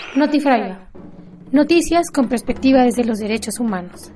Notifraiva. Noticias con perspectiva desde los derechos humanos.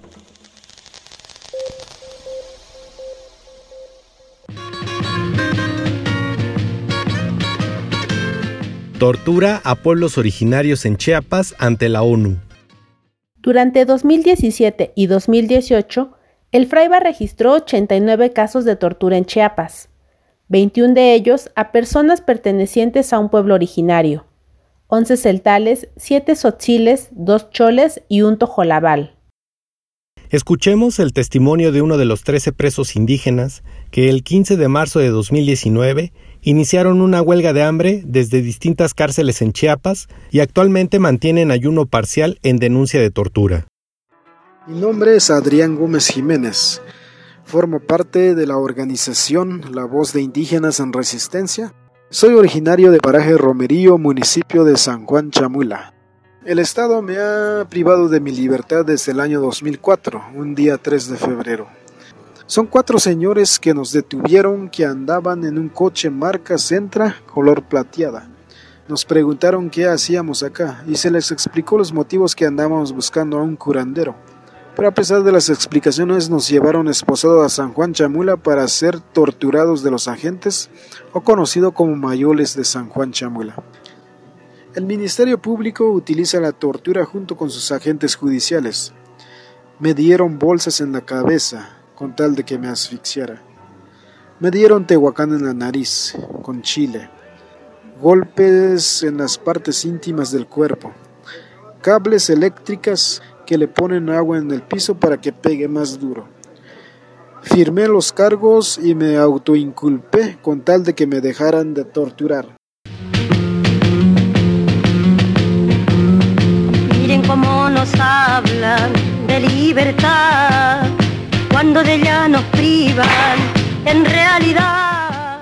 Tortura a pueblos originarios en Chiapas ante la ONU. Durante 2017 y 2018, el Fraiva registró 89 casos de tortura en Chiapas, 21 de ellos a personas pertenecientes a un pueblo originario, 11 celtales, 7 tzotziles, 2 choles y un tojolabal. Escuchemos el testimonio de uno de los 13 presos indígenas que el 15 de marzo de 2019 iniciaron una huelga de hambre desde distintas cárceles en Chiapas y actualmente mantienen ayuno parcial en denuncia de tortura. Mi nombre es Adrián Gómez Jiménez. Formo parte de la organización La Voz de Indígenas en Resistencia. Soy originario de Paraje Romerío, municipio de San Juan Chamula. El Estado me ha privado de mi libertad desde el año 2004, un día 3 de febrero. Son 4 señores que nos detuvieron que andaban en un coche marca Sentra, color plateada. Nos preguntaron qué hacíamos acá y se les explicó los motivos que andábamos buscando a un curandero. Pero a pesar de las explicaciones nos llevaron esposados a San Juan Chamula para ser torturados de los agentes o conocido como mayoles de San Juan Chamula. El Ministerio Público utiliza la tortura junto con sus agentes judiciales. Me dieron bolsas en la cabeza con tal de que me asfixiara. Me dieron tehuacán en la nariz con chile, golpes en las partes íntimas del cuerpo, cables eléctricas que le ponen agua en el piso para que pegue más duro. Firmé los cargos y me autoinculpé con tal de que me dejaran de torturar. Miren cómo nos hablan de libertad, cuando de ella nos privan, en realidad.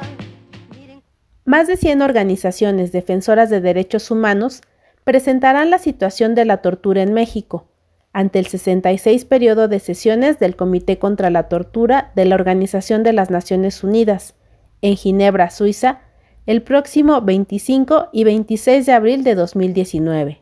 Más de 100 organizaciones defensoras de derechos humanos presentarán la situación de la tortura en México ante el 66 periodo de sesiones del Comité contra la Tortura de la Organización de las Naciones Unidas, en Ginebra, Suiza, el próximo 25 y 26 de abril de 2019.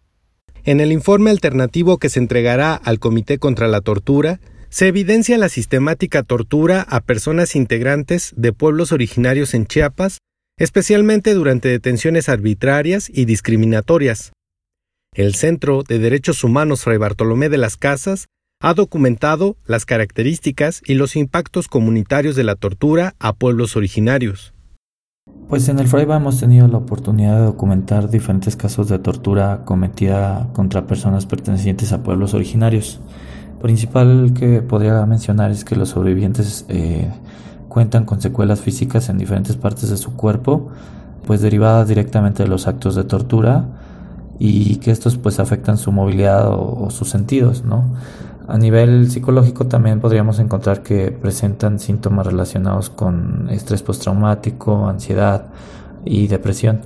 En el informe alternativo que se entregará al Comité contra la Tortura, se evidencia la sistemática tortura a personas integrantes de pueblos originarios en Chiapas, especialmente durante detenciones arbitrarias y discriminatorias. El Centro de Derechos Humanos Fray Bartolomé de las Casas ha documentado las características y los impactos comunitarios de la tortura a pueblos originarios. Pues en el Fraiva hemos tenido la oportunidad de documentar diferentes casos de tortura cometida contra personas pertenecientes a pueblos originarios. Principal que podría mencionar es que los sobrevivientes cuentan con secuelas físicas en diferentes partes de su cuerpo, pues derivadas directamente de los actos de tortura, y que estos pues afectan su movilidad o sus sentidos, ¿no? A nivel psicológico también podríamos encontrar que presentan síntomas relacionados con estrés postraumático, ansiedad y depresión,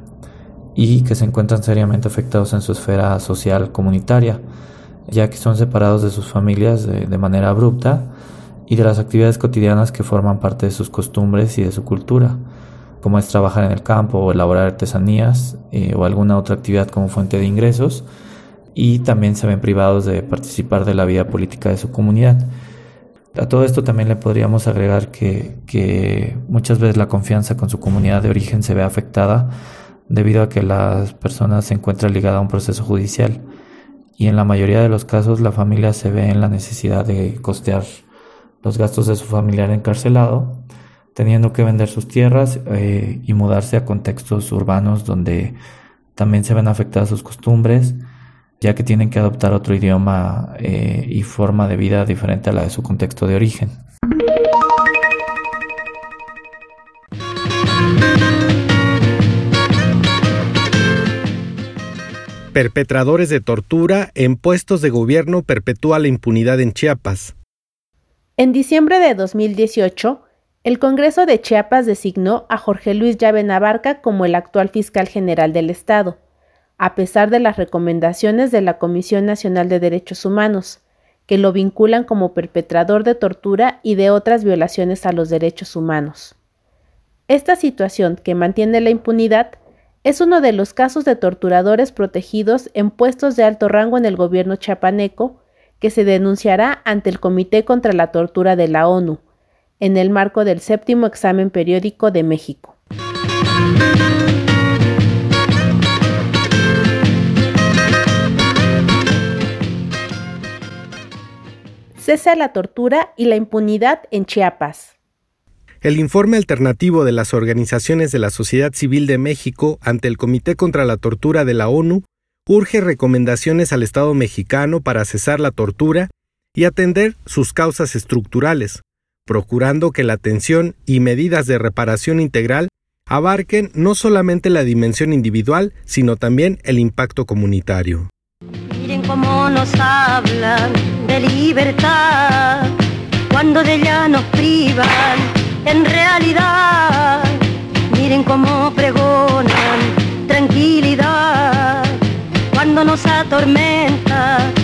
y que se encuentran seriamente afectados en su esfera social comunitaria, ya que son separados de sus familias de manera abrupta y de las actividades cotidianas que forman parte de sus costumbres y de su cultura, como es trabajar en el campo o elaborar artesanías o alguna otra actividad como fuente de ingresos, y también se ven privados de participar de la vida política de su comunidad. A todo esto también le podríamos agregar que muchas veces la confianza con su comunidad de origen se ve afectada debido a que las personas se encuentran ligadas a un proceso judicial, y en la mayoría de los casos la familia se ve en la necesidad de costear los gastos de su familiar encarcelado, teniendo que vender sus tierras y mudarse a contextos urbanos donde también se ven afectadas sus costumbres, ya que tienen que adoptar otro idioma y forma de vida diferente a la de su contexto de origen. Perpetradores de tortura en puestos de gobierno perpetúa la impunidad en Chiapas. En diciembre de 2018, el Congreso de Chiapas designó a Jorge Luis Llave Navarca como el actual fiscal general del Estado, a pesar de las recomendaciones de la Comisión Nacional de Derechos Humanos, que lo vinculan como perpetrador de tortura y de otras violaciones a los derechos humanos. Esta situación, que mantiene la impunidad, Es uno de los casos de torturadores protegidos en puestos de alto rango en el gobierno chiapaneco que se denunciará ante el Comité contra la Tortura de la ONU, en el marco del 7º examen periódico de México. Cesa la tortura y la impunidad en Chiapas. El informe alternativo de las organizaciones de la sociedad civil de México ante el Comité contra la Tortura de la ONU urge recomendaciones al Estado mexicano para cesar la tortura y atender sus causas estructurales, procurando que la atención y medidas de reparación integral abarquen no solamente la dimensión individual, sino también el impacto comunitario. Miren cómo nos hablan de libertad, cuando de ella nos privan en realidad. Miren cómo pregonan tranquilidad, cuando nos atormenta